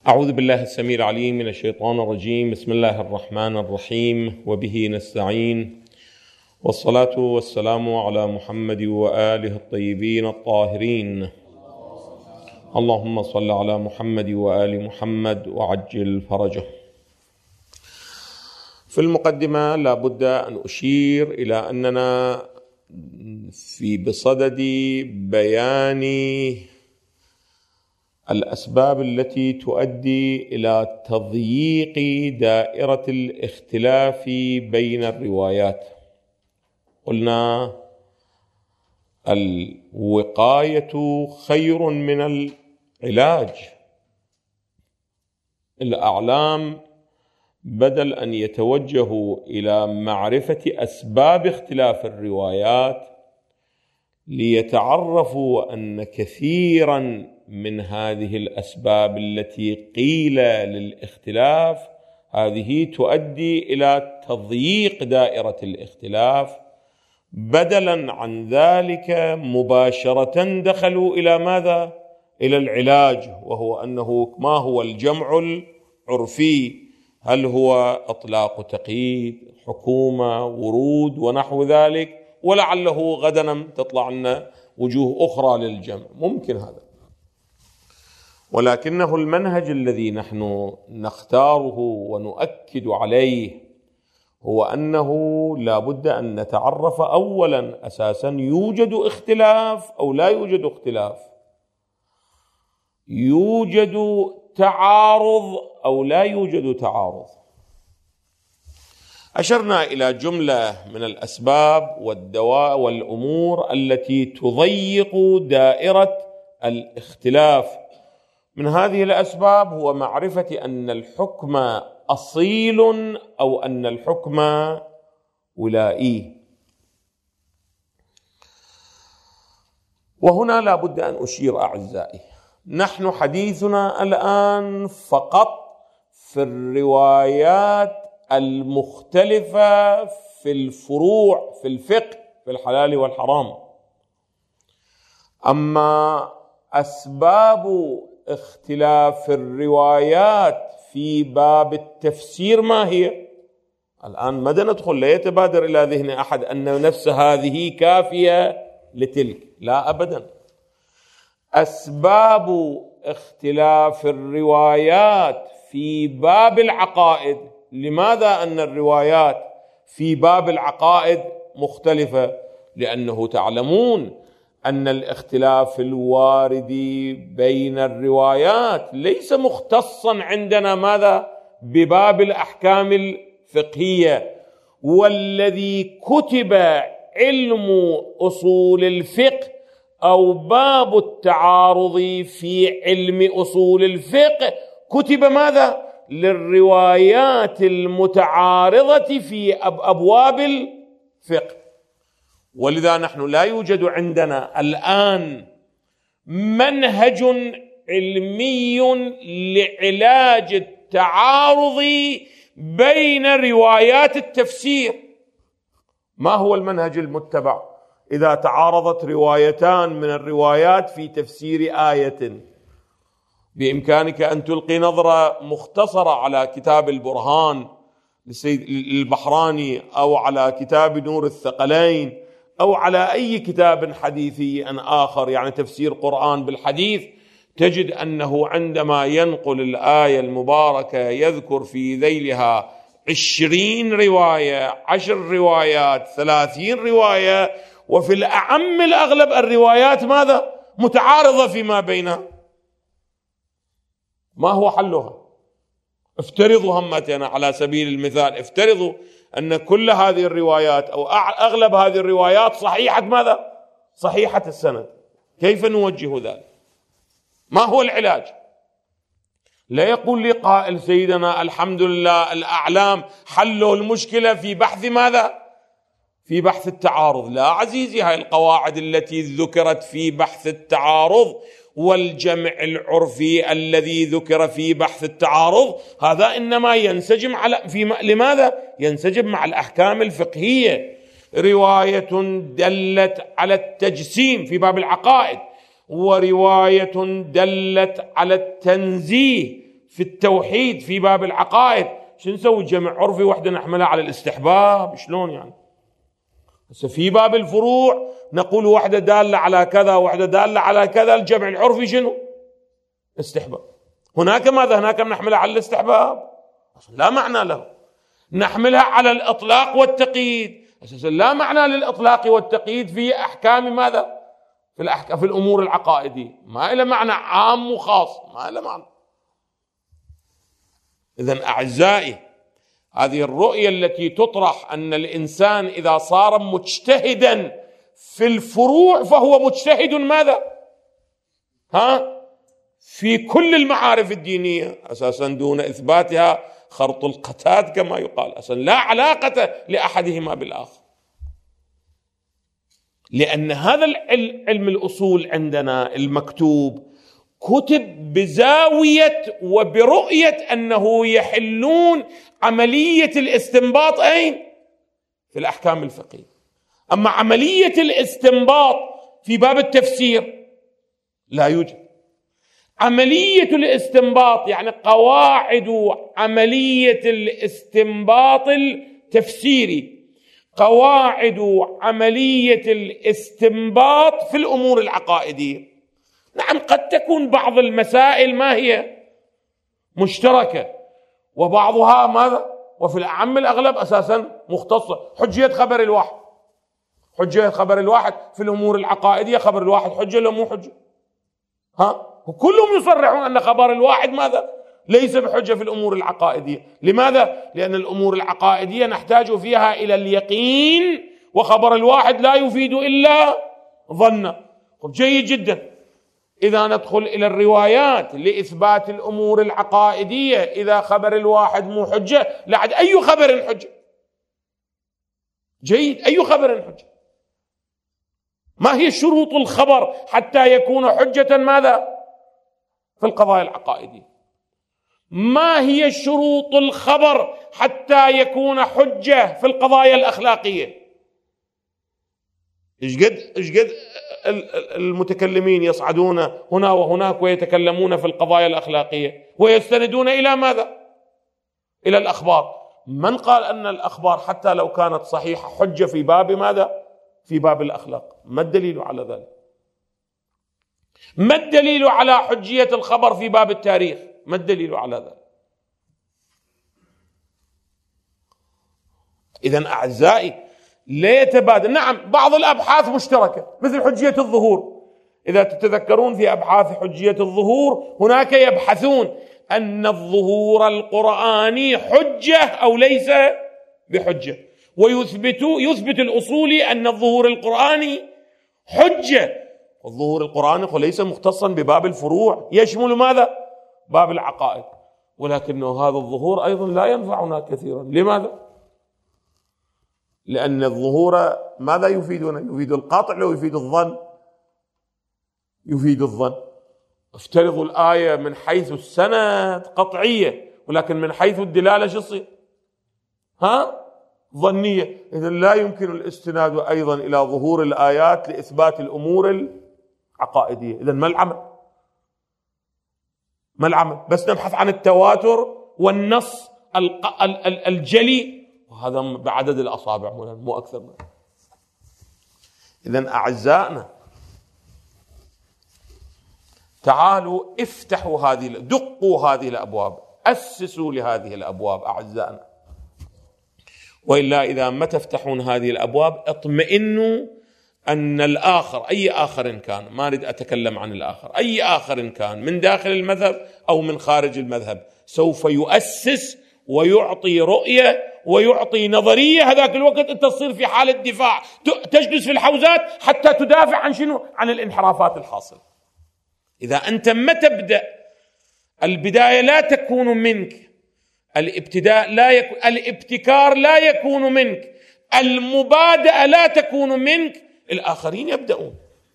أعوذ بالله السميع العليم من الشيطان الرجيم. بسم الله الرحمن الرحيم، وبه نستعين، والصلاة والسلام على محمد وآله الطيبين الطاهرين. اللهم صل على محمد وآل محمد وعجل فرجه. في المقدمة لا بد أن أشير إلى أننا بصدد بيان الأسباب التي تؤدي إلى تضييق دائرة الاختلاف بين الروايات. قلنا الوقاية خير من العلاج. الأعلام بدل أن يتوجهوا إلى معرفة أسباب اختلاف الروايات ليتعرفوا أن كثيراً من هذه الأسباب التي قيل للاختلاف هذه تؤدي إلى تضييق دائرة الاختلاف، بدلاً عن ذلك مباشرة دخلوا إلى ماذا؟ إلى العلاج، وهو أنه ما هو الجمع العرفي؟ هل هو إطلاق تقييد، حكومة، ورود ونحو ذلك؟ ولعله غدا تطلع لنا وجوه أخرى للجمع، ممكن هذا. ولكنه المنهج الذي نحن نختاره ونؤكد عليه هو أنه لا بد أن نتعرف أولا أساسا يوجد اختلاف أو لا يوجد اختلاف، يوجد تعارض أو لا يوجد تعارض. أشرنا إلى جملة من الأسباب والدواء والأمور التي تضيق دائرة الاختلاف. من هذه الأسباب هو معرفة أن الحكم أصيل أو أن الحكم ولائي. وهنا لا بد أن أشير أعزائي، نحن حديثنا الآن فقط في الروايات المختلفة في الفروع في الفقه في الحلال والحرام. أما أسباب اختلاف الروايات في باب التفسير ما هي؟ الآن ماذا ندخل؟ لا يتبادر إلى ذهن أحد أن نفس هذه كافية لتلك، لا أبدا. أسباب اختلاف الروايات في باب العقائد، لماذا أن الروايات في باب العقائد مختلفة؟ لأنه تعلمون أن الاختلاف الوارد بين الروايات ليس مختصا عندنا ماذا؟ بباب الأحكام الفقهية. والذي كتب علم أصول الفقه أو باب التعارض في علم أصول الفقه كتب ماذا؟ للروايات المتعارضة في أبواب الفقه. ولذا نحن لا يوجد عندنا الآن منهج علمي لعلاج التعارض بين روايات التفسير. ما هو المنهج المتبع إذا تعارضت روايتان من الروايات في تفسير آية؟ بإمكانك أن تلقي نظرة مختصرة على كتاب البرهان للسيد البحراني، أو على كتاب نور الثقلين، أو على أي كتاب حديثي آخر، يعني تفسير قرآن بالحديث، تجد أنه عندما ينقل الآية المباركة يذكر في ذيلها 20 رواية، 10 روايات، 30 رواية، وفي الأعم الأغلب الروايات ماذا؟ متعارضة فيما بينها. ما هو حلها؟ افترضوا همتنا على سبيل المثال، افترضوا أن كل هذه الروايات أو أغلب هذه الروايات صحيحة ماذا؟ صحيحة السند. كيف نوجه ذلك؟ ما هو العلاج؟ لا يقول لي قائل سيدنا الحمد لله الأعلام حلوا المشكلة في بحث ماذا؟ في بحث التعارض. لا عزيزي، هاي القواعد التي ذكرت في بحث التعارض والجمع العرفي الذي ذكر في بحث التعارض هذا إنما ينسجم لماذا؟ ينسجم مع الأحكام الفقهية. رواية دلت على التجسيم في باب العقائد، ورواية دلت على التنزيه في التوحيد في باب العقائد شو نسوي؟ جمع عرفي وحده نحملها على الاستحباب، شلون يعني؟ هسه في باب الفروع نقول وحده داله على كذا وحده داله على كذا، الجمع العرفي شنو؟ استحباب. هناك ماذا؟ هناك نحملها على الاستحباب، لا معنى له. نحملها على الاطلاق والتقييد، اساسا لا معنى للاطلاق والتقييد في احكام ماذا؟ في الامور العقائديه، ما له معنى عام وخاص، ما له معنى. اذن اعزائي، هذه الرؤيه التي تطرح ان الانسان اذا صار مجتهدا في الفروع فهو مجتهد ماذا؟ في كل المعارف الدينيه، اساسا دون اثباتها خرط القتاد كما يقال، اساسا لا علاقه لاحدهما بالاخر. لان هذا العلم الاصول عندنا المكتوب كتب بزاويه وبرؤيه انه يحلون عمليه الاستنباط اين؟ في الاحكام الفقهيه. اما عمليه الاستنباط في باب التفسير لا يوجد. عمليه الاستنباط يعني قواعد عمليه الاستنباط التفسيري، قواعد عمليه الاستنباط في الامور العقائديه. نعم قد تكون بعض المسائل ما هي مشتركه وبعضها ماذا؟ وفي الأعم الأغلب أساسا مختصة. حجية خبر الواحد، حجية خبر الواحد في الأمور العقائدية، خبر الواحد حجة ولا مو حجة؟ وكلهم يصرحون أن خبر الواحد ماذا؟ ليس بحجة في الأمور العقائدية. لماذا؟ لأن الأمور العقائدية نحتاج فيها إلى اليقين، وخبر الواحد لا يفيد إلا ظنا. جيد جدا. إذا ندخل إلى الروايات لإثبات الأمور العقائدية، إذا خبر الواحد مو حجة لعد أي خبر حجة؟ جيد، أي خبر حجة؟ ما هي شروط الخبر حتى يكون حجة ماذا؟ في القضايا العقائدية. ما هي شروط الخبر حتى يكون حجة في القضايا الأخلاقية؟ إيش قد المتكلمين يصعدون هنا وهناك ويتكلمون في القضايا الأخلاقية ويستندون إلى ماذا؟ إلى الأخبار. من قال أن الأخبار حتى لو كانت صحيحة حجة في باب ماذا؟ في باب الأخلاق. ما الدليل على ذلك؟ ما الدليل على حجية الخبر في باب التاريخ؟ ما الدليل على ذلك؟ إذن أعزائي لا يتبادل. نعم بعض الأبحاث مشتركة مثل حجية الظهور. إذا تتذكرون في أبحاث حجية الظهور هناك يبحثون أن الظهور القرآني حجة أو ليس بحجة، ويثبت الأصولي أن الظهور القرآني حجة. الظهور القرآني ليس مختصا بباب الفروع، يشمل ماذا؟ باب العقائد. ولكنه هذا الظهور أيضا لا ينفعنا كثيرا. لماذا؟ لأن الظهور ماذا يفيدنا؟ يفيد القطع أو يفيد الظن؟ يفيد الظن. افترضوا الآية من حيث السند قطعية، ولكن من حيث الدلالة شو تصير؟ ظنية. إذن لا يمكن الاستناد أيضا إلى ظهور الآيات لإثبات الأمور العقائدية. إذن ما العمل؟ ما العمل؟ بس نبحث عن التواتر والنص الجلي، وهذا بعدد الأصابع مو أكثر منه. إذن أعزائنا تعالوا افتحوا دقوا هذه الأبواب، أسسوا لهذه الأبواب أعزائنا. وإلا إذا ما تفتحون هذه الأبواب اطمئنوا أن الآخر أي آخر كان، ما أريد أتكلم عن الآخر، أي آخر كان من داخل المذهب أو من خارج المذهب سوف يؤسس ويعطي رؤية ويعطي نظرية. هذاك الوقت أنت تصير في حالة دفاع، تجلس في الحوزات حتى تدافع عن شنو؟ عن الانحرافات الحاصلة. إذا أنت ما تبدأ، البداية لا تكون منك، الابتكار لا يكون منك، المبادئة لا تكون منك، الآخرين يبدأون.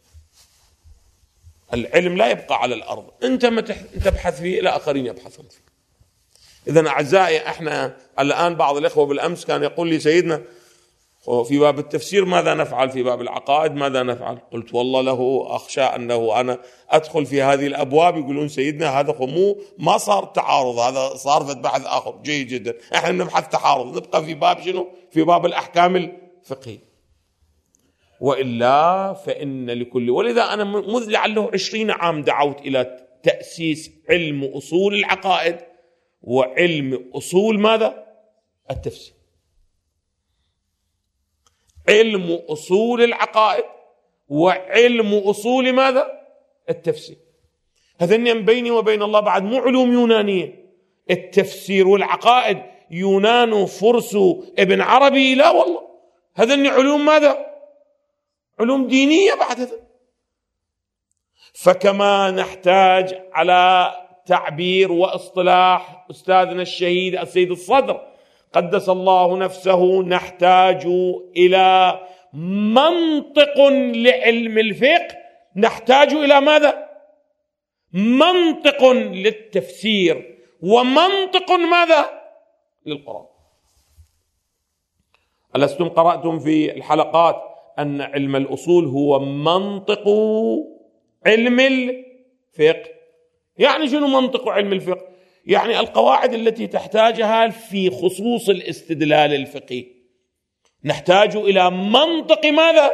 العلم لا يبقى على الأرض، أنت ما تبحث فيه الآخرين يبحثون فيه. إذن أعزائي احنا الآن بعض الإخوة بالأمس كان يقول لي سيدنا وفي باب التفسير ماذا نفعل؟ في باب العقائد ماذا نفعل؟ قلت والله له أخشى أنه أنا أدخل في هذه الأبواب يقولون سيدنا هذا ما صار تعارض، هذا صار في بحث آخر. جيد جدا، احنا نبحث تعارض، نبقى في باب شنو؟ في باب الأحكام الفقهية. وإلا فإن لكل، ولذا أنا منذ لعله 20 عام دعوت إلى تأسيس علم أصول العقائد وعلم أصول ماذا؟ التفسير. علم أصول العقائد وعلم أصول ماذا؟ التفسير. هذين بيني وبين الله بعد مو علوم يونانية. التفسير والعقائد يونان فرس ابن عربي، لا والله، هذين علوم ماذا؟ علوم دينية بعد هذا. فكما نحتاج على تعبير واصطلاح أستاذنا الشهيد السيد الصدر قدس الله نفسه، نحتاج إلى منطق لعلم الفقه، نحتاج إلى ماذا؟ منطق للتفسير، ومنطق ماذا؟ للقرآن. ألستم قرأتم في الحلقات أن علم الأصول هو منطق علم الفقه؟ يعني شنو منطق علم الفقه؟ يعني القواعد التي تحتاجها في خصوص الاستدلال الفقهي. نحتاج إلى منطق ماذا؟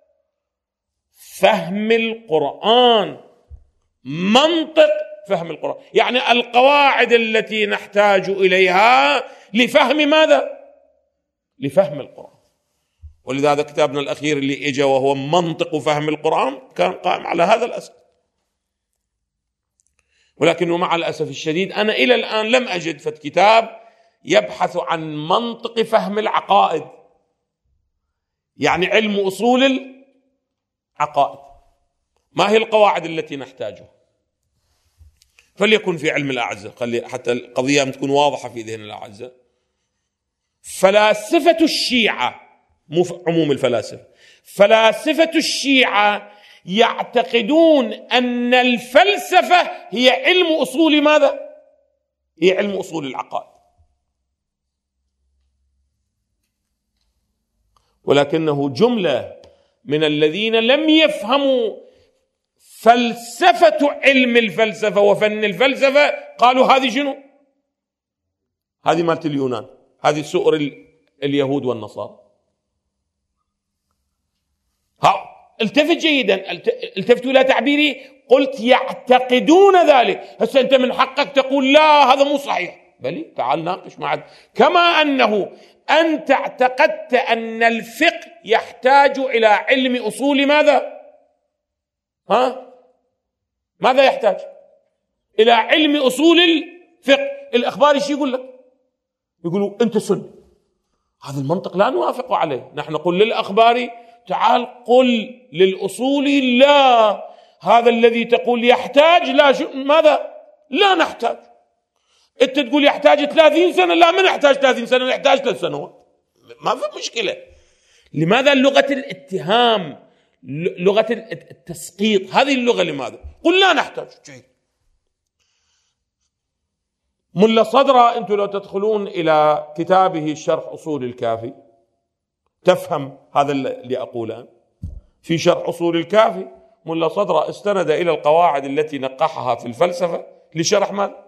فهم القرآن. منطق فهم القرآن، يعني القواعد التي نحتاج إليها لفهم ماذا؟ لفهم القرآن. ولذا كتابنا الأخير اللي إجا وهو منطق فهم القرآن كان قائم على هذا الأساس. ولكنه مع الأسف الشديد أنا إلى الآن لم أجد في كتاب يبحث عن منطق فهم العقائد، يعني علم أصول العقائد. ما هي القواعد التي نحتاجها؟ فليكن في علم الأعزة، حتى القضية تكون واضحة في ذهن الأعزة. فلاسفة الشيعة، مو عموم الفلاسفة، فلاسفة الشيعة يعتقدون أن الفلسفة هي علم أصول ماذا؟ هي علم أصول العقائد. ولكنه جملة من الذين لم يفهموا فلسفة علم الفلسفة وفن الفلسفة قالوا هذه شنو؟ هذه مالت اليونان، هذه سؤر اليهود والنصارى. التفت جيدا، التفتوا إلى تعبيري، قلت يعتقدون ذلك. هسه أنت من حقك تقول لا هذا مو صحيح، بلي تعال ناقش معك. كما أنه أنت اعتقدت أن الفقه يحتاج إلى علم أصول ماذا؟ ماذا يحتاج؟ إلى علم أصول الفقه. الأخبار ايش يقول لك؟ يقولوا أنت سني. هذا المنطق لا نوافق عليه. نحن نقول للأخبار تعال قل للأصول لا، هذا الذي تقول يحتاج لا ماذا؟ لا نحتاج. أنت تقول يحتاج 30 سنة، لا ما نحتاج 30 سنة، نحتاج 3 سنوات، ما في مشكلة. لماذا لغة الاتهام، لغة التسقيط، هذه اللغة لماذا؟ قل لا نحتاج. جيد. ملا صدرة أنتم لو تدخلون إلى كتابه شرح أصول الكافي تفهم هذا اللي أقوله. في شرح أصول الكافي ملا صدرة استند إلى القواعد التي نقحها في الفلسفة لشرح ماذا؟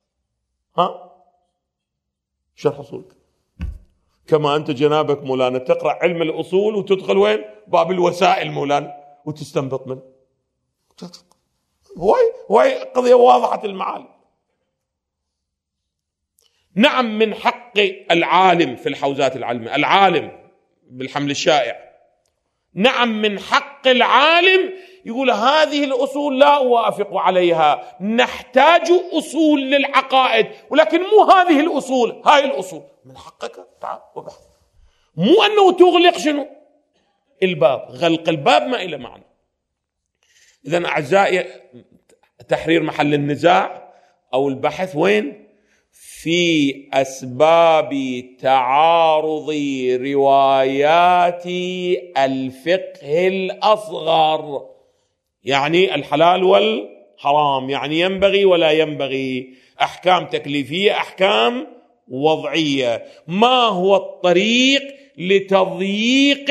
شرح أصول. كما أنت جنابك مولانا تقرأ علم الأصول وتدخل وين؟ باب الوسائل مولانا وتستنبط منه. هواي قضية واضحة المعالم. نعم من حق العالم في الحوزات العلمية، العالم بالحمل الشائع، نعم من حق العالم يقول هذه الأصول لا أوافق عليها، نحتاج أصول للعقائد، ولكن مو هذه الأصول، هاي الأصول. من حقك تعال وبحث، مو أنه تغلق شنو الباب. غلق الباب ما إلى معنى. إذن أعزائي، تحرير محل النزاع أو البحث وين؟ في أسباب تعارض روايات الفقه الأصغر، يعني الحلال والحرام، يعني ينبغي ولا ينبغي، أحكام تكليفية، أحكام وضعية. ما هو الطريق لتضييق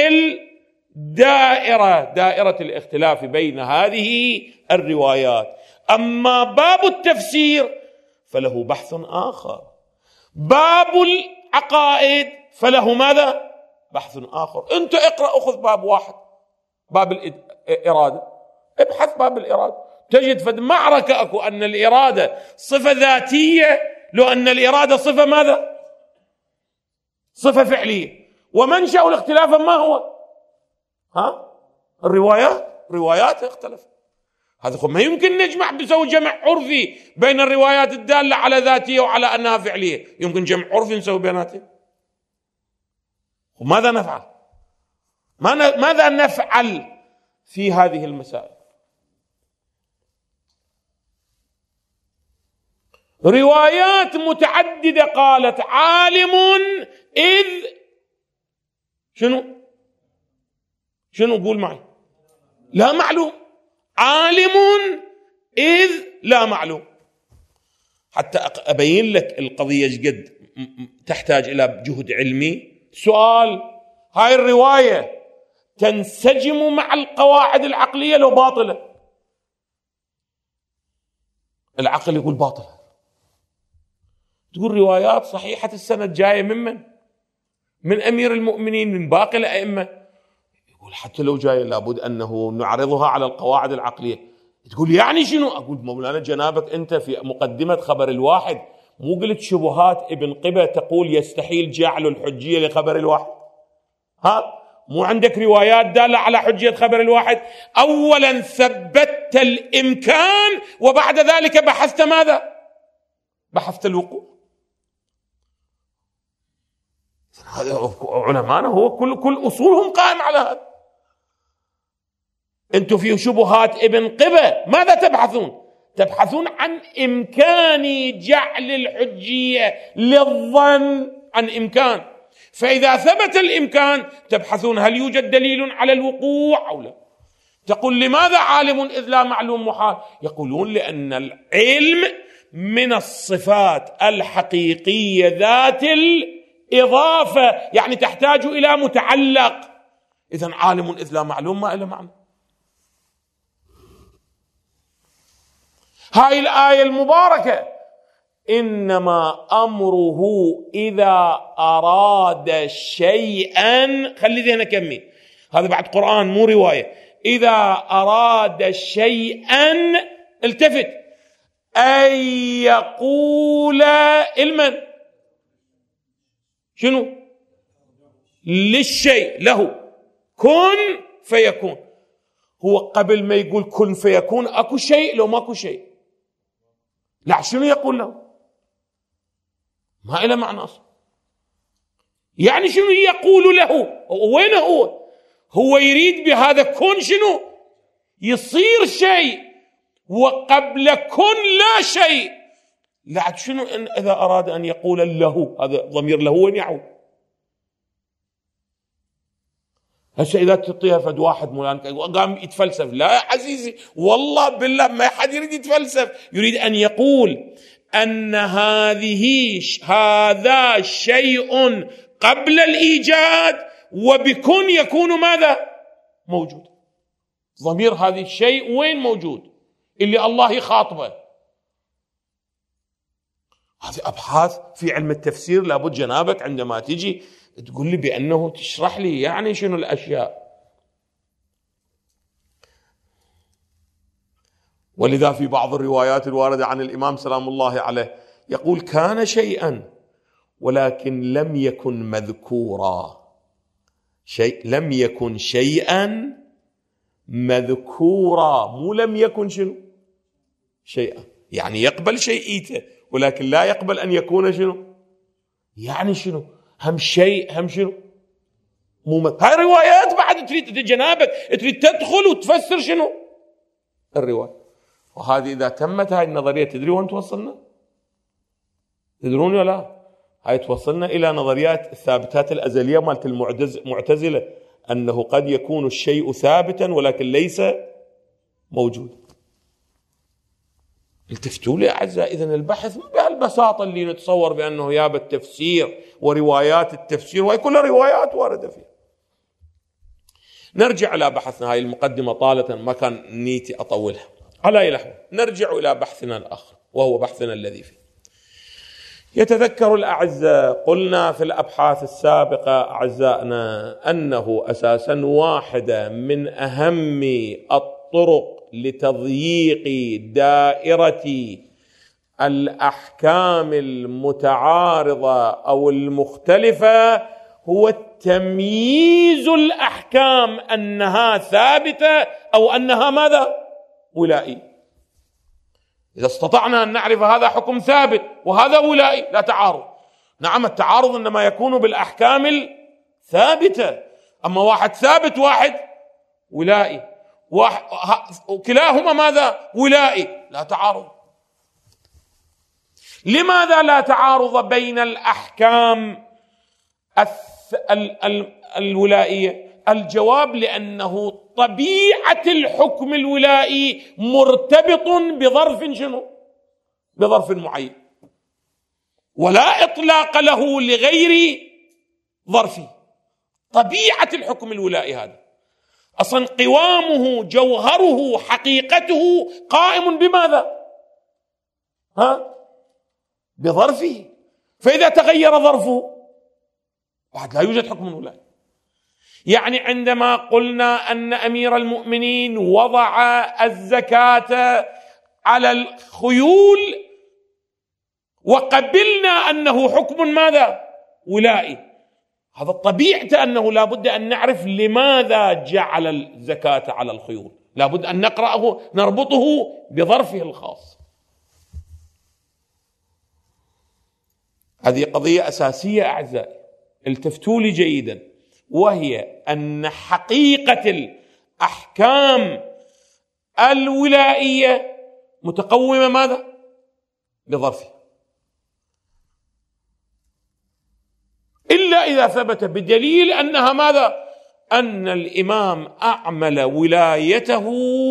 دائرة الاختلاف بين هذه الروايات. أما باب التفسير فله بحث آخر، باب العقائد فله ماذا؟ بحث آخر. أنت اقرأ، أخذ باب واحد، باب الإرادة، ابحث باب الإرادة، تجد فد معركة أكو أن الإرادة صفة ذاتية، لو أن الإرادة صفة ماذا؟ صفة فعلية. ومنشأ الاختلاف ما هو؟ الروايات اختلفت. هذا ما يمكن نجمع بسوي جمع عرفي بين الروايات الدالة على ذاتية وعلى أنها فعلية. يمكن جمع عرفي نسوي بيناتهم؟ وماذا نفعل؟ ماذا نفعل في هذه المسائل؟ روايات متعددة قالت عالم إذ شنو قول معي؟ لا معلوم. عالم إذ لا معلوم. حتى أبين لك القضية جد تحتاج إلى جهد علمي. سؤال: هاي الرواية تنسجم مع القواعد العقلية لو باطلة؟ العقل يقول باطلة. تقول روايات صحيحة السند جاية من أمير المؤمنين، من باقي الأئمة. يقول حتى لو جاية لابد أنه نعرضها على القواعد العقلية. تقول يعني شنو؟ أقول مولانا جنابك أنت في مقدمة خبر الواحد مو قلت شبهات ابن قبة تقول يستحيل جعل الحجية لخبر الواحد؟ مو عندك روايات دالة على حجية خبر الواحد؟ أولا ثبتت الإمكان وبعد ذلك بحثت ماذا؟ بحثت الوقوع. هذا علمانا هو كل أصولهم قائم على هذا. أنتم في شبهات ابن قبة ماذا تبحثون؟ تبحثون عن إمكان جعل الحجية للظن عن إمكان. فإذا ثبت الإمكان تبحثون هل يوجد دليل على الوقوع أو لا. تقول لماذا عالم إذ لا معلوم محال؟ يقولون لأن العلم من الصفات الحقيقية ذات الإضافة، يعني تحتاج إلى متعلق. إذن عالم إذ لا معلوم ما إله معنى. هاي الآية المباركة: إنما أمره إذا أراد شيئا، خلي ذهنك كمي، هذا بعد قرآن مو رواية. إذا أراد شيئا، التفت، أن يقول المن شنو؟ للشيء له كن فيكون. هو قبل ما يقول كن فيكون أكو شيء لو ماكو شيء؟ لا، شنو يقول له؟ ما إله معنى أصلا. يعني شنو يقول له؟ وين هو يريد بهذا كن شنو؟ يصير شيء، وقبل كن لا شيء. لا شنو إذا أراد أن يقول له، هذا ضمير له وين يعود؟ هسه إذا تعطيها فد واحد مولانا قام يتفلسف، لا يا عزيزي والله بالله ما حد يريد يتفلسف. يريد أن يقول أن هذا شيء قبل الإيجاد، وبكن يكون ماذا؟ موجود. ضمير هذا الشيء وين موجود؟ اللي الله يخاطبه. هذه أبحاث في علم التفسير لابد جنابك عندما تجي تقول لي بأنه تشرح لي يعني شنو الأشياء. ولذا في بعض الروايات الواردة عن الإمام سلام الله عليه يقول كان شيئا ولكن لم يكن مذكورا. لم يكن شيئا مذكورا، مو لم يكن شنو؟ شيئا. يعني يقبل شيئيته ولكن لا يقبل أن يكون شنو؟ يعني شنو؟ هم شيء هم شنو؟ هاي روايات بعد تريد جنابك تريد تدخل وتفسر شنو؟ الرواية. وهذه إذا تمت هاي النظرية تدري وين توصلنا؟ تدرون ولا لا؟ هاي توصلنا إلى نظريات الثابتات الأزلية مالت المعتزلة، أنه قد يكون الشيء ثابتا ولكن ليس موجود. التفتوا لي أعزائي، إذن البحث مو بهالبساطة اللي نتصور بأنه يا بالتفسير وروايات التفسير، وهي كلها روايات واردة فيها. نرجع إلى بحثنا، هاي المقدمة طالة ما كان نيتي أطولها. على أي لحظة نرجع إلى بحثنا الآخر، وهو بحثنا الذي فيه. يتذكر الأعزاء قلنا في الأبحاث السابقة أعزائنا أنه أساسا واحدة من أهم الطرق لتضييق دائرة الأحكام المتعارضة أو المختلفة هو تمييز الأحكام أنها ثابتة أو أنها ماذا؟ ولائي. إذا استطعنا أن نعرف هذا حكم ثابت وهذا ولائي لا تعارض. نعم التعارض إنما يكون بالأحكام الثابتة، أما واحد ثابت واحد ولائي، وكلاهما ماذا؟ ولائي، لا تعارض. لماذا لا تعارض بين الأحكام الولائية؟ الجواب لأنه طبيعة الحكم الولائي مرتبط بظرف شنو؟ بظرف معين، ولا إطلاق له لغير ظرفه. طبيعة الحكم الولائي هذا أصلا قوامه جوهره حقيقته قائم بماذا؟ بظرفه. فإذا تغير ظرفه بعد لا يوجد حكم ولائي. يعني عندما قلنا أن أمير المؤمنين وضع الزكاة على الخيول وقبلنا أنه حكم ماذا؟ ولائي، هذا طبيعته أنه لا بد أن نعرف لماذا جعل الزكاة على الخيول، لا بد أن نقرأه نربطه بظرفه الخاص. هذه قضية أساسية أعزائي، التفتوا لي جيدا، وهي أن حقيقة الأحكام الولائية متقومة ماذا؟ بظرفها، إلا إذا ثبت بدليل أنها ماذا؟ أن الإمام أعمل ولايته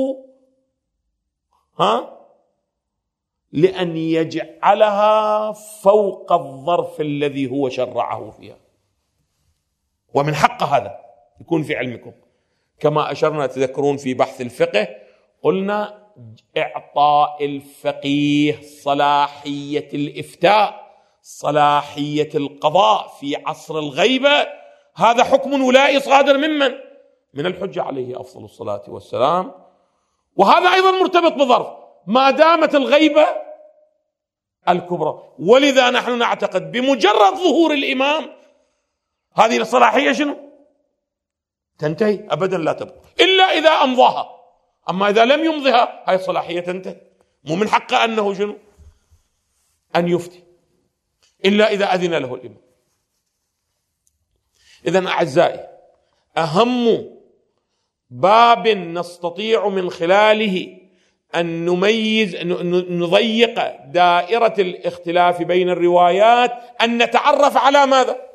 لأن يجعلها فوق الظرف الذي هو شرعه فيها. ومن حق هذا يكون في علمكم، كما أشرنا تذكرون في بحث الفقه قلنا إعطاء الفقيه صلاحية الإفتاء، صلاحية القضاء في عصر الغيبة، هذا حكم ولائي صادر من الحجة عليه أفضل الصلاة والسلام، وهذا أيضا مرتبط بظرف ما دامت الغيبة الكبرى. ولذا نحن نعتقد بمجرد ظهور الإمام هذه الصلاحية شنو؟ تنتهي أبدا لا تبقى، إلا إذا أمضاها. أما إذا لم يمضها هاي الصلاحية تنتهي، مو من حقه أنه شنو؟ أن يفتي، إلا إذا أذن له الإمام. إذن أعزائي، أهم باب نستطيع من خلاله أن نضيق دائرة الاختلاف بين الروايات أن نتعرف على ماذا؟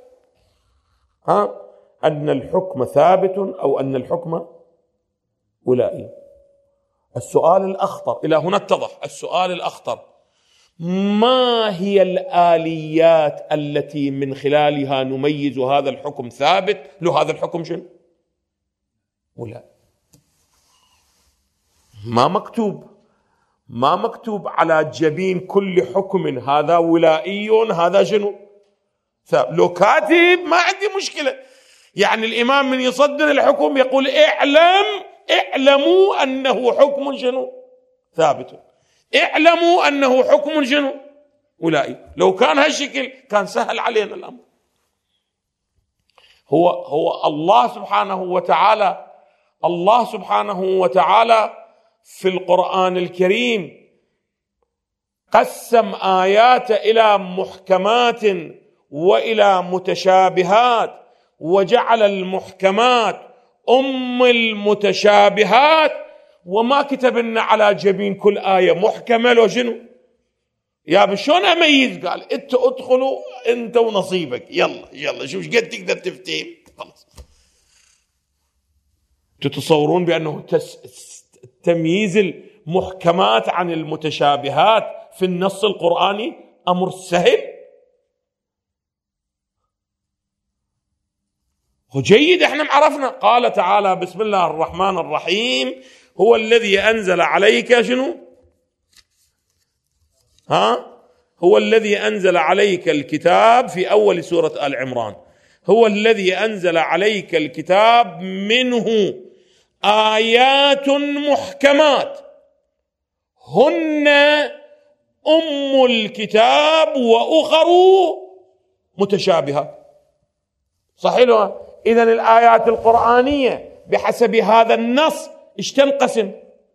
أن الحكم ثابت أو أن الحكم ولائي. السؤال الأخطر إلى هنا اتضح، السؤال الأخطر: ما هي الآليات التي من خلالها نميز هذا الحكم ثابت له هذا الحكم شنو؟ ولائي. ما مكتوب على جبين كل حكم هذا ولائي هذا شنو؟ لو كاتب ما عندي مشكلة، يعني الإمام من يصدر الحكم يقول اعلموا أنه حكم شنو؟ ثابت، اعلموا أنه حكم شنو؟ ولائي. لو كان هالشكل كان سهل علينا الأمر. هو الله سبحانه وتعالى في القرآن الكريم قسم آيات إلى محكمات وإلى متشابهات، وجعل المحكمات أم المتشابهات، وما كتبنا على جبين كل آية محكمة لو شنو؟ يا بشون أميز؟ قال ادخلوا أنت ونصيبك، يلا شوف قد تقدر تفتهم. خلاص تتصورون بأنه تمييز محكمات عن المتشابهات في النص القرآني أمر سهل. وجيد احنا عرفنا. قال تعالى بسم الله الرحمن الرحيم هو الذي أنزل عليك شنو؟ هو الذي أنزل عليك الكتاب في أول سورة آل عمران. هو الذي أنزل عليك الكتاب منه آيات محكمات هن أم الكتاب وأخر متشابهات. صحيح؟ إذن الآيات القرآنية بحسب هذا النص ايش تنقسم؟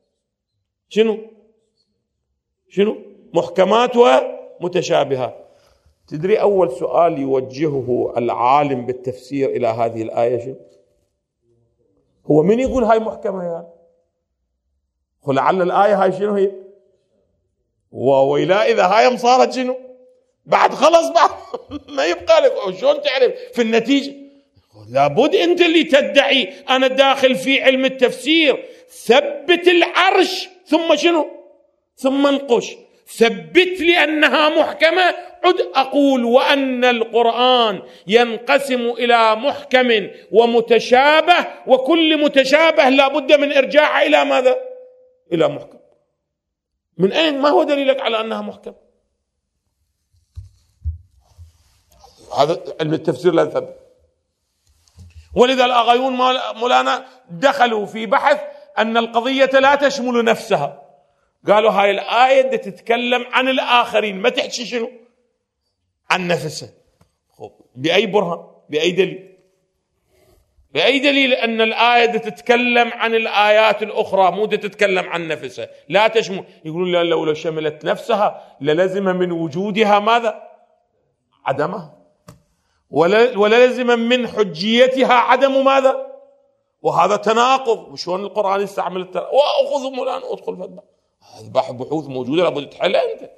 شنو؟ محكمات ومتشابهات. تدري أول سؤال يوجهه العالم بالتفسير إلى هذه الآية شنو؟ هو من يقول هاي محكمة يعني؟ ولعل الآية هاي شنو هي؟ وإلا إذا هاي صارت شنو؟ بعد خلص بعد ما يبقى لك. شلون تعرف في النتيجة؟ لابد أنت اللي تدعي أنا داخل في علم التفسير. ثبت العرش ثم شنو؟ ثم انقش. ثبت لي أنها محكمة. عد أقول وأن القرآن ينقسم إلى محكم ومتشابه، وكل متشابه لا بد من إرجاعه إلى ماذا؟ إلى محكم. من أين؟ ما هو دليلك على أنها محكم؟ هذا علم التفسير لا يثبت. ولذا الآغايون مولانا دخلوا في بحث أن القضية لا تشمل نفسها. قالوا هاي الآية تتكلم عن الآخرين، ما تحكي شنو؟ عن نفسها. بأي برهان؟ بأي دليل؟ بأي دليل أن الآية تتكلم عن الآيات الأخرى مو تتكلم عن نفسها؟ لا تشمل. يقولون لا، لو شملت نفسها للزم من وجودها ماذا؟ عدمها. وللزم من حجيتها عدم ماذا؟ وهذا تناقض. وشون القرآن يستعمل وأخذ مولانا أدخل في البحث. بحوث موجودة لابد تحلها أنت.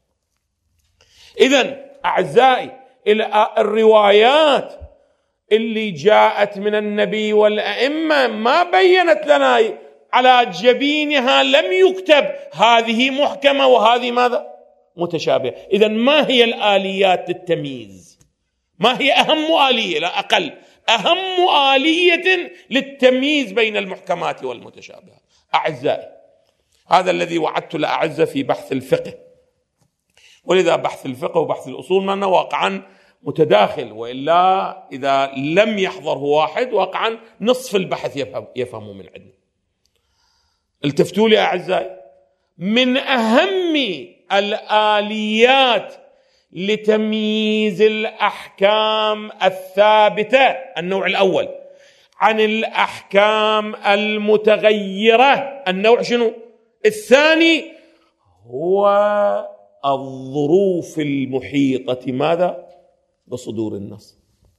إذن أعزائي الروايات اللي جاءت من النبي والأئمة ما بينت لنا على جبينها، لم يكتب هذه محكمة وهذه ماذا؟ متشابهة. إذن ما هي الآليات للتمييز؟ ما هي أهم آلية؟ لا أقل، أهم آلية للتمييز بين المحكمات والمتشابهات. أعزائي هذا الذي وعدت الأعزة في بحث الفقه. ولذا بحث الفقه وبحث الأصول معنا واقعا متداخل، وإلا إذا لم يحضره واحد واقعا نصف البحث يفهم من عندنا. التفتوا لي أعزائي، من أهم الآليات لتمييز الأحكام الثابتة النوع الأول عن الأحكام المتغيرة النوع شنو؟ الثاني، هو الظروف المحيطة ماذا؟ بصدور النص.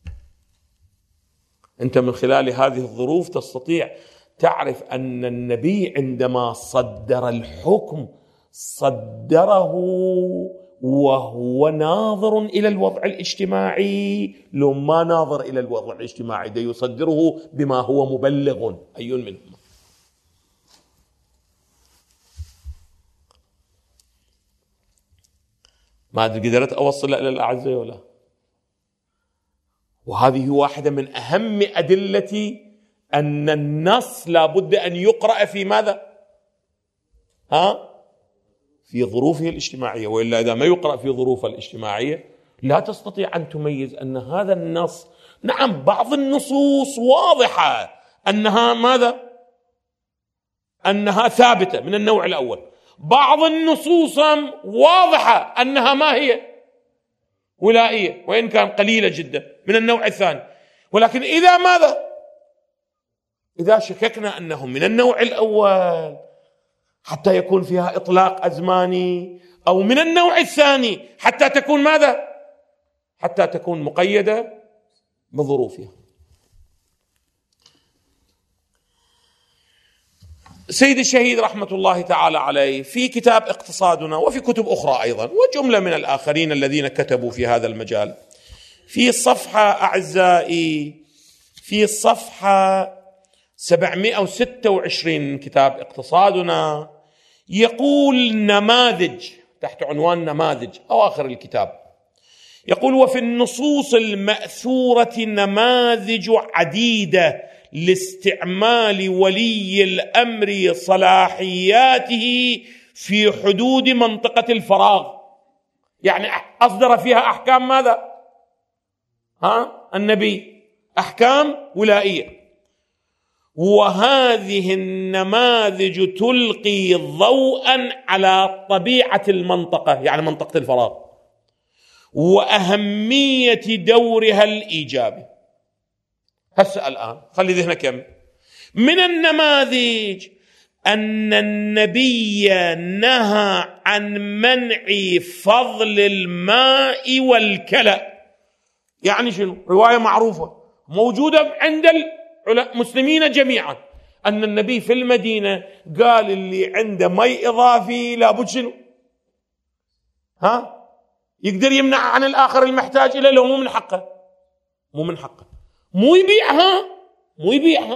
أنت من خلال هذه الظروف تستطيع تعرف أن النبي عندما صدر الحكم صدره وهو ناظر إلى الوضع الاجتماعي، لو ما ناظر إلى الوضع الاجتماعي ده يصدره بما هو مبلغ. أي منهم؟ ما أدري قدرت أوصل إلى الأعزة ولا. وهذه واحدة من أهم أدلة أن النص لا بد أن يقرأ في ماذا؟ في ظروفه الاجتماعية. وإلا إذا ما يقرأ في ظروفه الاجتماعية لا تستطيع أن تميز أن هذا النص، نعم بعض النصوص واضحة أنها ماذا؟ أنها ثابتة من النوع الأول. بعض النصوص واضحة أنها ما هي؟ ولائية، وإن كان قليلة جدا من النوع الثاني. ولكن إذا ماذا؟ إذا شككنا أنه من النوع الأول حتى يكون فيها إطلاق أزماني، أو من النوع الثاني حتى تكون ماذا؟ حتى تكون مقيدة بظروفها. سيد الشهيد رحمة الله تعالى عليه في كتاب اقتصادنا وفي كتب أخرى أيضا وجملة من الآخرين الذين كتبوا في هذا المجال، في صفحة أعزائي، في صفحة 726 من كتاب اقتصادنا، يقول نماذج تحت عنوان نماذج أواخر الكتاب، يقول: وفي النصوص المأثورة نماذج عديدة لاستعمال ولي الأمر صلاحياته في حدود منطقة الفراغ. يعني أصدر فيها أحكام ماذا؟ النبي، أحكام ولائية. وهذه النماذج تلقي ضوءا على طبيعة المنطقة، يعني منطقة الفراغ، وأهمية دورها الإيجابي. هسه الآن خلي ذهنك يم. من النماذج أن النبي نهى عن منع فضل الماء والكلى. يعني شنو؟ رواية معروفة موجودة عند المسلمين جميعا، أن النبي في المدينة قال اللي عنده ماء إضافي لابد شنو؟ يقدر يمنع عن الآخر المحتاج إليه، لو مو من حقه، مو من حقه، مو يبيعها.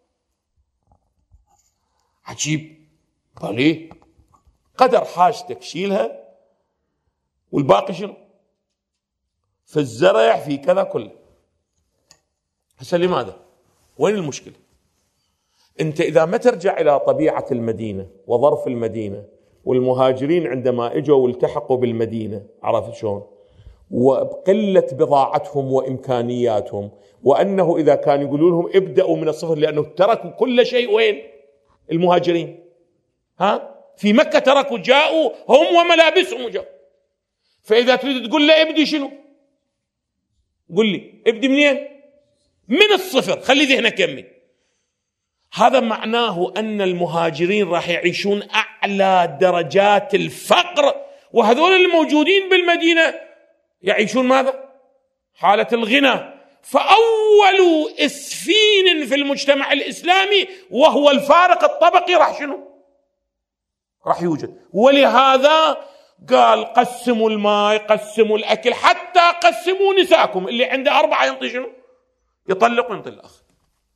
عجيب. قال إيه؟ قدر حاجتك شيلها، والباقي شنو؟ في الزرع، في كذا كله. هسه لماذا؟ وين المشكلة؟ أنت إذا ما ترجع إلى طبيعة المدينة وظرف المدينة، والمهاجرين عندما اجوا والتحقوا بالمدينة، عرفت شلون؟ وقلة بضاعتهم وإمكانياتهم، وأنه إذا كان يقولوا لهم ابدأوا من الصفر، لأنه تركوا كل شيء. وين المهاجرين؟ في مكة تركوا، جاءوا هم وملابسهم وجاءوا. فإذا تريد تقول له ابدي شنو؟ قل لي ابدي منين؟ من الصفر. خلي ذهنك يمي. هذا معناه أن المهاجرين راح يعيشون أعلى درجات الفقر، وهذول الموجودين بالمدينة يعيشون ماذا؟ حالة الغنى. فأول إسفين في المجتمع الإسلامي وهو الفارق الطبقي راح شنو؟ راح يوجد. ولهذا قال قسموا الماء، قسموا الأكل، حتى قسموا نساءكم. اللي عنده 4 ينطي شنو؟ يطلق وينطي الآخر.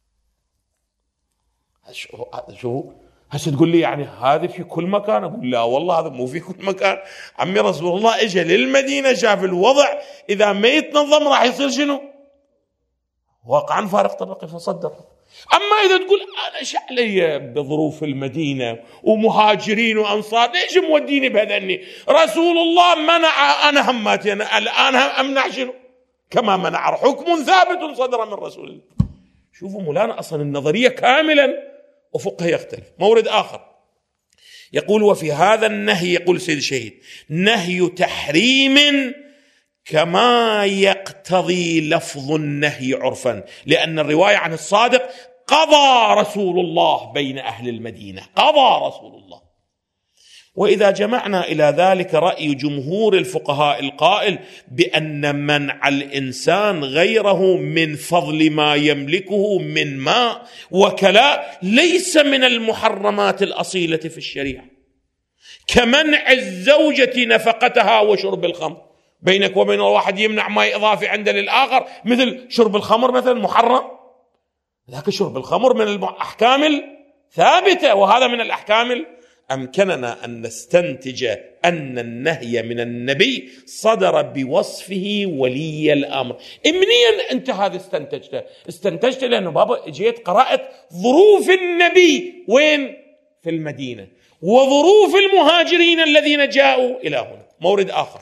شو هسه تقول لي يعني هذا في كل مكان؟ أقول لا والله هذا مو في كل مكان. عمي رسول الله اجى للمدينة، شاف الوضع إذا ما يتنظم راح يصير شنو؟ واقعا فارق طبقي، فصدر. أما إذا تقول أنا شعلي بظروف المدينة ومهاجرين وأنصار، ليش موديني بهذني؟ رسول الله منع، أنا هماتي أنا الآن أمنع شنو؟ كما منع. حكم ثابت صدر من رسول الله. شوفوا مولانا، أصلا النظرية كاملا أفقها يختلف. مورد آخر يقول: وفي هذا النهي، يقول سيد الشهيد، نهي تحريم كما يقتضي لفظ النهي عرفا، لأن الرواية عن الصادق: قضى رسول الله بين أهل المدينة، قضى رسول الله. وإذا جمعنا إلى ذلك رأي جمهور الفقهاء القائل بأن منع الإنسان غيره من فضل ما يملكه من ماء وكلاء ليس من المحرمات الأصيلة في الشريعة، كمنع الزوجة نفقتها وشرب الخمر. بينك وبين واحد يمنع ماء إضافي عنده للآخر، مثل شرب الخمر مثلا محرم، لكن شرب الخمر من الأحكام الثابتة، وهذا من الأحكام. أمكننا أن نستنتج أن النهي من النبي صدر بوصفه ولي الأمر. منين أنت هذا استنتجت لأنه بابا جيت قرأت ظروف النبي وين؟ في المدينة، وظروف المهاجرين الذين جاءوا إلى هنا. مورد آخر،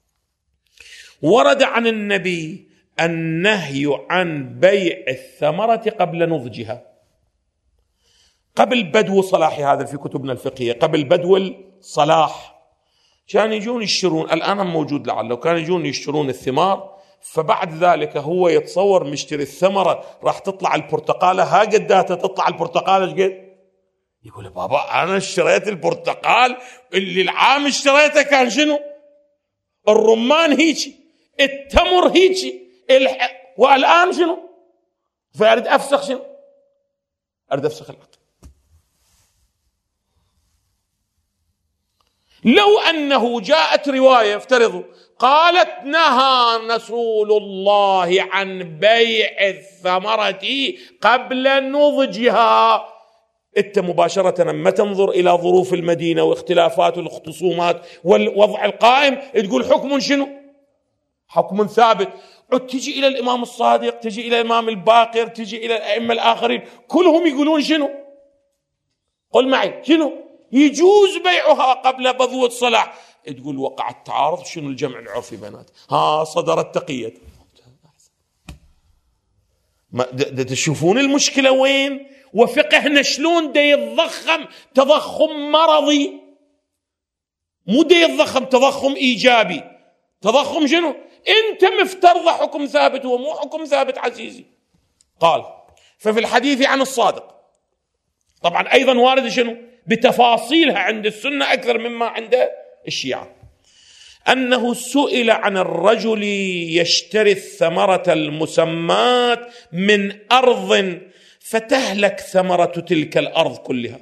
ورد عن النبي النهي عن بيع الثمرة قبل نضجها، قبل بدو صلاح. هذا في كتبنا الفقهية، قبل بدو الصلاح. كان يجون يشترون، الآن موجود لعله، كان يجون يشترون الثمار، فبعد ذلك هو يتصور مشتري الثمرة راح تطلع البرتقالة ها قداتها، تطلع البرتقالة ايش قد؟ يقول بابا أنا اشتريت البرتقال اللي العام اشتريته كان شنو؟ الرمان هيجي، التمر هيجي، والآن شنو؟ فأريد أفسخ شنو؟ أريد أفسخ العقد. لو أنه جاءت رواية افترضوا قالت نهى رسول الله عن بيع الثمرة قبل نضجها، أنت مباشرة ما تنظر إلى ظروف المدينة واختلافات والخصومات والوضع القائم تقول حكم شنو؟ حكم ثابت. تجي إلى الإمام الصادق، تجي إلى الإمام الباقر، تجي إلى الأئمة الآخرين، كلهم يقولون شنو؟ قل معي شنو؟ يجوز بيعها قبل بذوة صلاح. تقول وقع التعارض، شنو الجمع العرفي بينات؟ صدرت تقية. تشوفون المشكلة وين؟ وفقهنا شلون دا يتضخم تضخم مرضي، مو دا يتضخم تضخم إيجابي. تضخم شنو؟ أنت مفترض حكم ثابت، هو مو حكم ثابت عزيزي. قال ففي الحديث عن الصادق، طبعا أيضا وارد شنو؟ بتفاصيلها عند السنة أكثر مما عند الشيعة، أنه سئل عن الرجل يشتري الثمرة المسماة من أرض فتهلك ثمرة تلك الأرض كلها،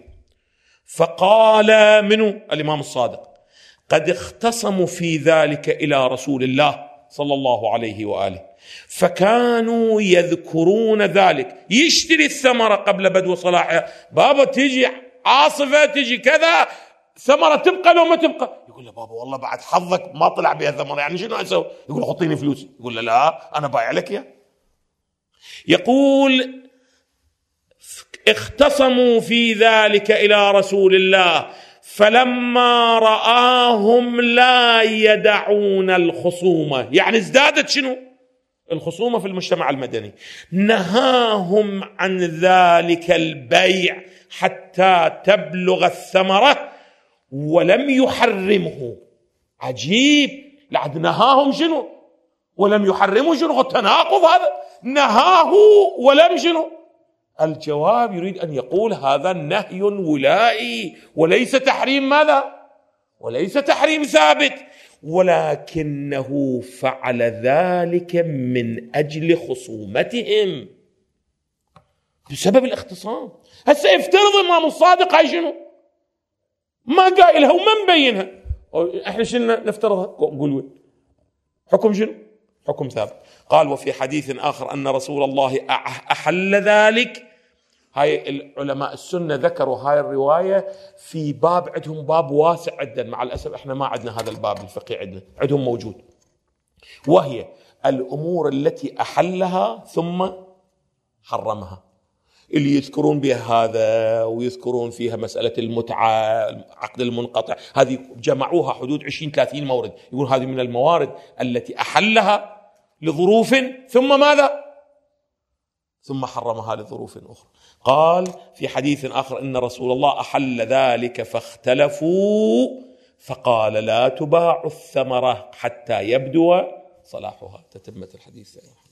فقال منه الإمام الصادق قد اختصموا في ذلك إلى رسول الله صلى الله عليه وآله، فكانوا يذكرون ذلك. يشتري الثمرة قبل بدو صلاحها، بابا تيجي عاصفة تيجي كذا، ثمرة تبقى لو ما تبقى. يقول له بابا والله بعد حظك ما طلع بها ثمرة، يعني شنو أسوي؟ يقول حطيني فلوسي. يقول له لا أنا بايع لك يا. يقول اختصموا في ذلك إلى رسول الله، فلما رآهم لا يدعون الخصومة، يعني ازدادت شنو؟ الخصومة في المجتمع المدني، نهاهم عن ذلك البيع حتى تبلغ الثمرة ولم يحرمه. عجيب، لعد نهاهم شنو ولم يحرمه؟ شنو التناقض هذا؟ نهاه ولم شنو؟ الجواب يريد أن يقول هذا نهي ولائي وليس تحريم ماذا؟ وليس تحريم ثابت، ولكنه فعل ذلك من أجل خصومتهم بسبب الاختصام. هسه افترض الإمام الصادق هاي شنو؟ ما قائلها وما مبينها، احنا شنو نفترضها؟ قول وين حكم شنو؟ حكم ثابت. قال وفي حديث آخر أن رسول الله أحل ذلك. هاي العلماء السنة ذكروا هاي الرواية في باب عندهم، باب واسع جدا، مع الأسف احنا ما عندنا هذا الباب الفقهي، عندهم موجود، وهي الأمور التي أحلها ثم حرمها، اللي يذكرون بها هذا ويذكرون فيها مسألة المتعة، عقد المنقطع، هذه جمعوها حدود 20-30 مورد، يقول هذه من الموارد التي أحلها لظروف ثم ماذا؟ ثم حرمها لظروف أخرى. قال في حديث آخر إن رسول الله أحل ذلك فاختلفوا فقال لا تباع الثمرة حتى يبدو صلاحها. تتمة الحديث.